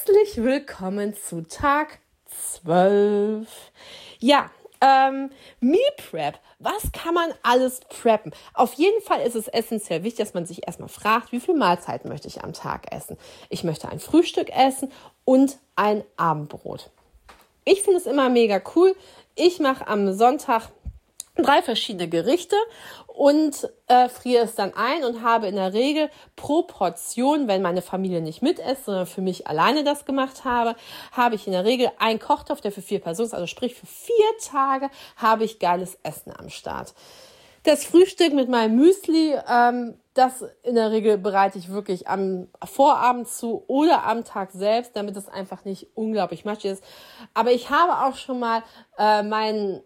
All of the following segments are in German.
Herzlich willkommen zu Tag 12. Ja, Meal Prep. Was kann man alles preppen? Auf jeden Fall ist es essentiell wichtig, dass man sich erstmal fragt, wie viele Mahlzeiten möchte ich am Tag essen? Ich möchte ein Frühstück essen und ein Abendbrot. Ich finde es immer mega cool. Ich mache am Sonntag 3 verschiedene Gerichte und friere es dann ein und habe in der Regel pro Portion, wenn meine Familie nicht mit isst, sondern für mich alleine das gemacht habe, habe ich in der Regel einen Kochtopf, der für 4 Personen ist, also sprich für 4 Tage habe ich geiles Essen am Start. Das Frühstück mit meinem Müsli, das in der Regel bereite ich wirklich am Vorabend zu oder am Tag selbst, damit es einfach nicht unglaublich matschig ist. Aber ich habe auch schon mal meine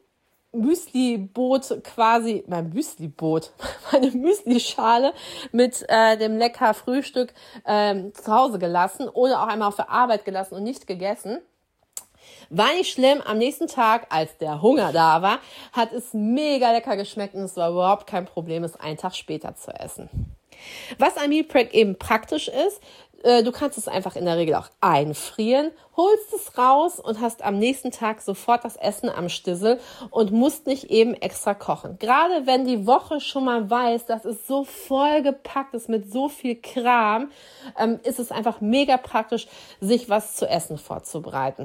Müslischale mit dem lecker Frühstück zu Hause gelassen oder auch einmal auf der Arbeit gelassen und nicht gegessen. War nicht schlimm, am nächsten Tag, als der Hunger da war, hat es mega lecker geschmeckt und es war überhaupt kein Problem, es einen Tag später zu essen. Was am Meal Prep eben praktisch ist, du kannst es einfach in der Regel auch einfrieren, holst es raus und hast am nächsten Tag sofort das Essen am Stissel und musst nicht eben extra kochen. Gerade wenn die Woche schon mal weiß, dass es so vollgepackt ist mit so viel Kram, ist es einfach mega praktisch, sich was zu essen vorzubereiten.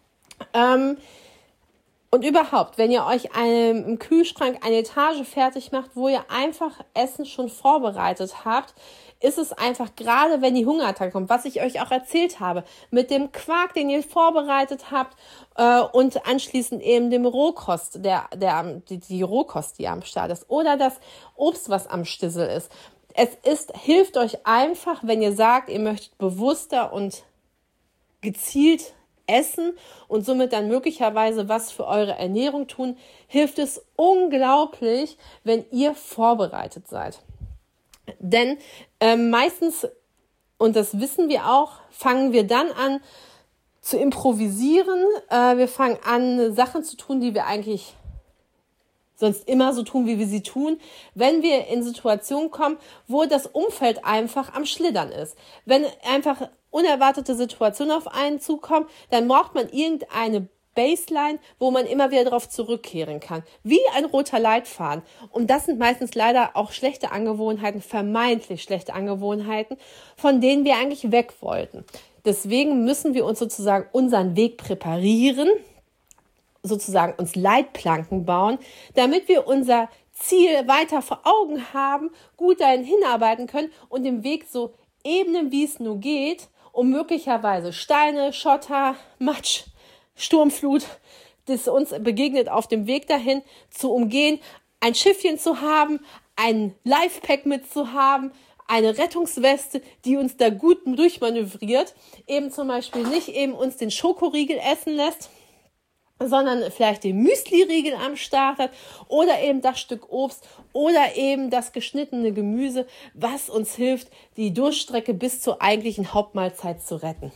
Und überhaupt, wenn ihr euch im Kühlschrank eine Etage fertig macht, wo ihr einfach Essen schon vorbereitet habt, ist es einfach, gerade wenn die Hungerattacke kommt, was ich euch auch erzählt habe, mit dem Quark, den ihr vorbereitet habt und anschließend eben dem Rohkost, die Rohkost, die am Start ist, oder das Obst, was am Stissel ist. Hilft euch einfach, wenn ihr sagt, ihr möchtet bewusster und gezielt essen und somit dann möglicherweise was für eure Ernährung tun, hilft es unglaublich, wenn ihr vorbereitet seid. Denn meistens, und das wissen wir auch, fangen wir dann an zu improvisieren. Wir fangen an, Sachen zu tun, die wir eigentlich sonst immer so tun, wie wir sie tun, wenn wir in Situationen kommen, wo das Umfeld einfach am Schlittern ist. Wenn einfach unerwartete Situationen auf einen zukommen, dann braucht man irgendeine Baseline, wo man immer wieder darauf zurückkehren kann. Wie ein roter Leitfaden. Und das sind meistens leider auch schlechte Angewohnheiten, vermeintlich schlechte Angewohnheiten, von denen wir eigentlich weg wollten. Deswegen müssen wir uns sozusagen unseren Weg präparieren, sozusagen uns Leitplanken bauen, damit wir unser Ziel weiter vor Augen haben, gut dahin hinarbeiten können und den Weg so ebnen, wie es nur geht, um möglicherweise Steine, Schotter, Matsch, Sturmflut, das uns begegnet auf dem Weg dahin, zu umgehen, ein Schiffchen zu haben, ein Lifepack mitzuhaben, eine Rettungsweste, die uns da gut durchmanövriert, eben zum Beispiel nicht eben uns den Schokoriegel essen lässt, sondern vielleicht den Müsli-Riegel am Start hat oder eben das Stück Obst oder eben das geschnittene Gemüse, was uns hilft, die Durststrecke bis zur eigentlichen Hauptmahlzeit zu retten.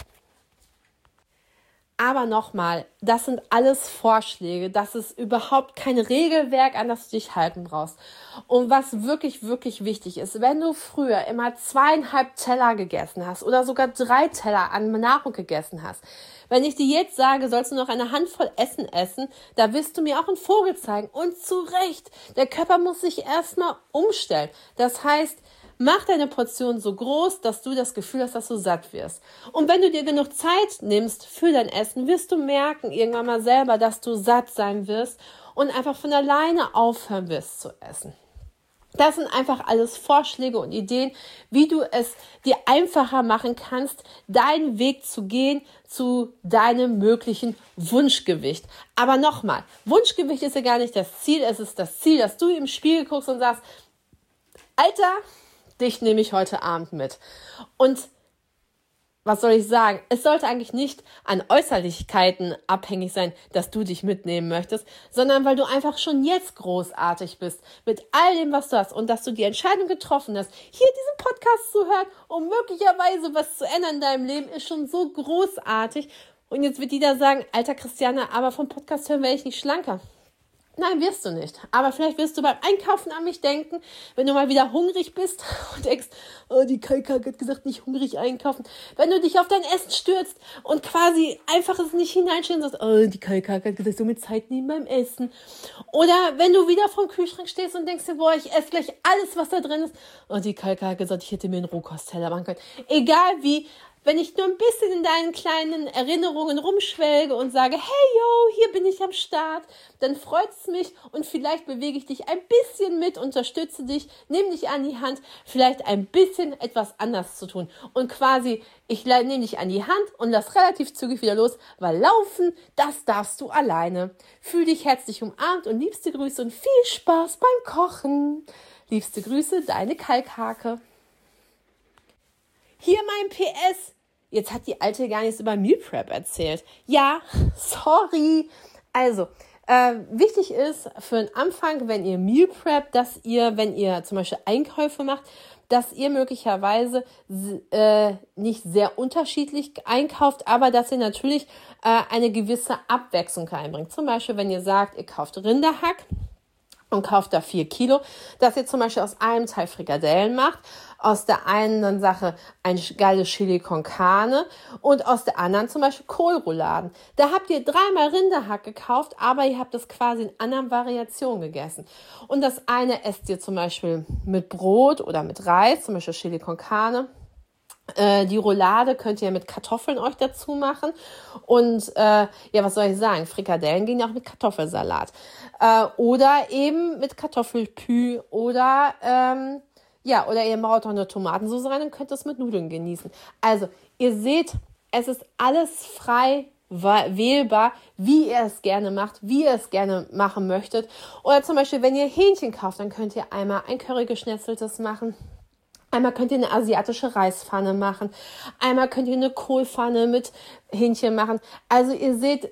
Aber nochmal, das sind alles Vorschläge, das ist überhaupt kein Regelwerk, an das du dich halten brauchst. Und was wirklich, wirklich wichtig ist, wenn du früher immer 2,5 Teller gegessen hast oder sogar 3 Teller an Nahrung gegessen hast, wenn ich dir jetzt sage, sollst du noch eine Handvoll Essen essen, da wirst du mir auch einen Vogel zeigen. Und zu Recht, der Körper muss sich erstmal umstellen. Das heißt, mach deine Portion so groß, dass du das Gefühl hast, dass du satt wirst. Und wenn du dir genug Zeit nimmst für dein Essen, wirst du merken irgendwann mal selber, dass du satt sein wirst und einfach von alleine aufhören wirst zu essen. Das sind einfach alles Vorschläge und Ideen, wie du es dir einfacher machen kannst, deinen Weg zu gehen zu deinem möglichen Wunschgewicht. Aber nochmal, Wunschgewicht ist ja gar nicht das Ziel. Es ist das Ziel, dass du im Spiegel guckst und sagst, Alter, dich nehme ich heute Abend mit. Und was soll ich sagen? Es sollte eigentlich nicht an Äußerlichkeiten abhängig sein, dass du dich mitnehmen möchtest, sondern weil du einfach schon jetzt großartig bist mit all dem, was du hast und dass du die Entscheidung getroffen hast, hier diesen Podcast zu hören, um möglicherweise was zu ändern in deinem Leben, ist schon so großartig. Und jetzt wird jeder sagen, alter Christiane, aber vom Podcast hören werde ich nicht schlanker. Nein, wirst du nicht. Aber vielleicht wirst du beim Einkaufen an mich denken, wenn du mal wieder hungrig bist und denkst, oh, die Kalkake hat gesagt, nicht hungrig einkaufen. Wenn du dich auf dein Essen stürzt und quasi einfach es nicht hineinstellen sagst, oh, die Kalkake hat gesagt, so mit Zeit nehmen beim Essen. Oder wenn du wieder vor dem Kühlschrank stehst und denkst dir, boah, ich esse gleich alles, was da drin ist. Oh, die Kalkake hat gesagt, ich hätte mir einen Rohkostteller machen können. Egal wie. Wenn ich nur ein bisschen in deinen kleinen Erinnerungen rumschwelge und sage, hey yo, hier bin ich am Start, dann freut es mich und vielleicht bewege ich dich ein bisschen mit, unterstütze dich, nehme dich an die Hand, vielleicht ein bisschen etwas anders zu tun. Und quasi, ich nehme dich an die Hand und lass relativ zügig wieder los, weil laufen, das darfst du alleine. Fühl dich herzlich umarmt und liebste Grüße und viel Spaß beim Kochen. Liebste Grüße, deine Kalkhake. Hier mein PS. Jetzt hat die Alte gar nichts über Meal Prep erzählt. Ja, sorry. Also, wichtig ist für den Anfang, wenn ihr Meal Prep, dass ihr, wenn ihr zum Beispiel Einkäufe macht, dass ihr möglicherweise nicht sehr unterschiedlich einkauft, aber dass ihr natürlich eine gewisse Abwechslung reinbringt. Zum Beispiel, wenn ihr sagt, ihr kauft Rinderhack und kauft da 4 Kilo, dass ihr zum Beispiel aus einem Teil Frikadellen macht, aus der einen Sache ein geiles Chili con Carne und aus der anderen zum Beispiel Kohlrouladen. Da habt ihr 3-mal Rinderhack gekauft, aber ihr habt das quasi in anderen Variationen gegessen. Und das eine esst ihr zum Beispiel mit Brot oder mit Reis, zum Beispiel Chili con Carne. Die Roulade könnt ihr mit Kartoffeln euch dazu machen und ja, was soll ich sagen, Frikadellen gehen ja auch mit Kartoffelsalat oder eben mit Kartoffelpü oder oder ihr macht auch eine Tomatensauce rein und könnt das mit Nudeln genießen. Also ihr seht, es ist alles frei wählbar, wie ihr es gerne macht, wie ihr es gerne machen möchtet. Oder zum Beispiel, wenn ihr Hähnchen kauft, dann könnt ihr einmal ein Curry-geschnetzeltes machen. Einmal könnt ihr eine asiatische Reispfanne machen. Einmal könnt ihr eine Kohlpfanne mit Hähnchen machen. Also ihr seht,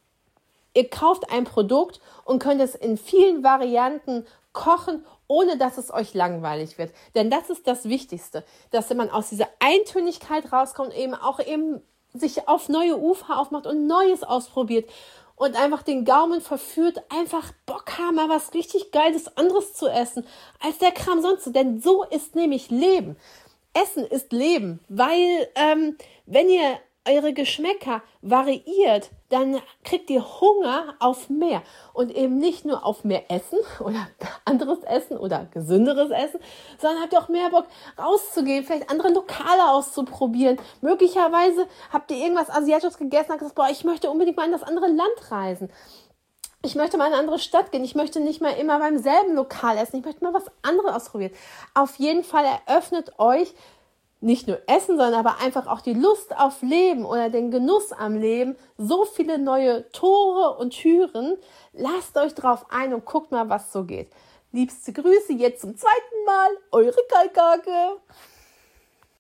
ihr kauft ein Produkt und könnt es in vielen Varianten kochen, ohne dass es euch langweilig wird. Denn das ist das Wichtigste, dass man aus dieser Eintönigkeit rauskommt, eben sich auf neue Ufer aufmacht und Neues ausprobiert. Und einfach den Gaumen verführt, einfach Bock haben, mal was richtig Geiles anderes zu essen, als der Kram sonst. Denn so ist nämlich Leben. Essen ist Leben, weil wenn ihr eure Geschmäcker variiert, dann kriegt ihr Hunger auf mehr. Und eben nicht nur auf mehr Essen oder anderes Essen oder gesünderes Essen, sondern habt ihr auch mehr Bock rauszugehen, vielleicht andere Lokale auszuprobieren. Möglicherweise habt ihr irgendwas Asiatisches gegessen und habt gesagt, boah, ich möchte unbedingt mal in das andere Land reisen. Ich möchte mal in eine andere Stadt gehen. Ich möchte nicht mal immer beim selben Lokal essen. Ich möchte mal was anderes ausprobieren. Auf jeden Fall eröffnet euch nicht nur Essen, sondern aber einfach auch die Lust auf Leben oder den Genuss am Leben. So viele neue Tore und Türen. Lasst euch drauf ein und guckt mal, was so geht. Liebste Grüße jetzt zum 2. Mal. Eure Kalkhake.